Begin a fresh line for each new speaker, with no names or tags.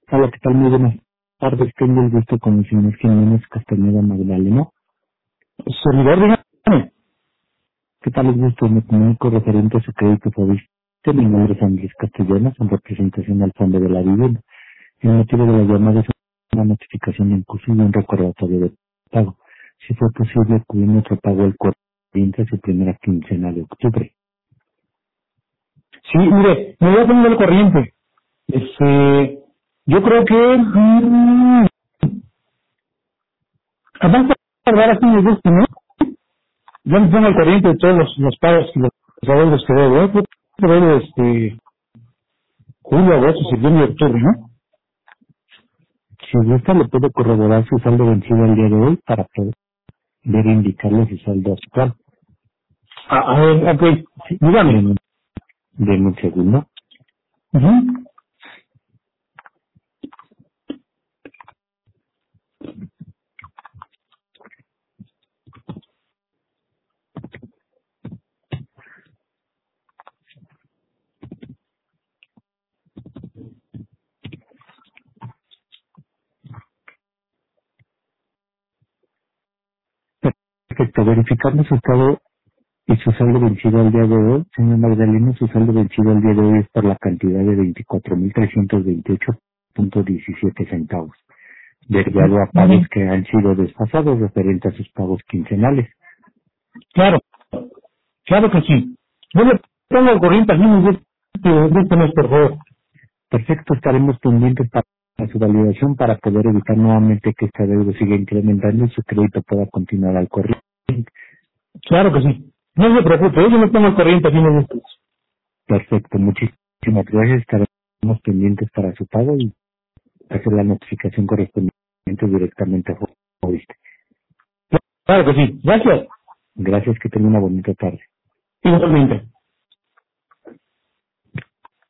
Hola, ¿qué tal? Muy buenas tardes. Tengo el gusto con el señor Jiménez Castañeda Magdaleno.
Servidor, dígame.
¿Qué tal? El gusto? Me comunico referente a su crédito favorito. Mi nombre es Andrés Castellanos, en representación al Fondo de la Vivienda. El motivo de la llamada es una notificación de curso y un recordatorio de pago. Si fue posible, acudir nuestro pago el corriente a su primera quincena de octubre.
Sí, mire, me voy a poner al corriente. Yo creo que además de tardar así me gusta, ¿no? Yo me pongo al corriente de todos los pagos y los adeudos que debo. Debo julio, agosto, septiembre y octubre, ¿no?
Si gusta, le puedo corroborar su saldo vencido el día de hoy para poder indicarle su saldo actual.
A ver, ok, sí, dígame.
Deme deme un segundo.
Ujú.
Perfecto, verificando su estado y su saldo vencido al día de hoy, señor Magdaleno, su saldo vencido al día de hoy es por la cantidad de 24.328.17 centavos, derivado a pagos
Ujú.
que han sido desfasados referente a sus pagos quincenales.
Claro, claro que sí. Yo le pongo al corriente así me gusta de este mes, por favor.
Perfecto, estaremos pendientes para su validación para poder evitar nuevamente que esta deuda siga incrementando y su crédito pueda continuar al corriente.
Claro que sí. No se preocupe, yo me pongo al corriente así me gusta.
Perfecto, muchísimas gracias, estaremos pendientes para su pago y hacer la notificación correspondiente directamente a Fobiste.
Claro que sí. Gracias.
Gracias, que tenga una bonita tarde.
Igualmente.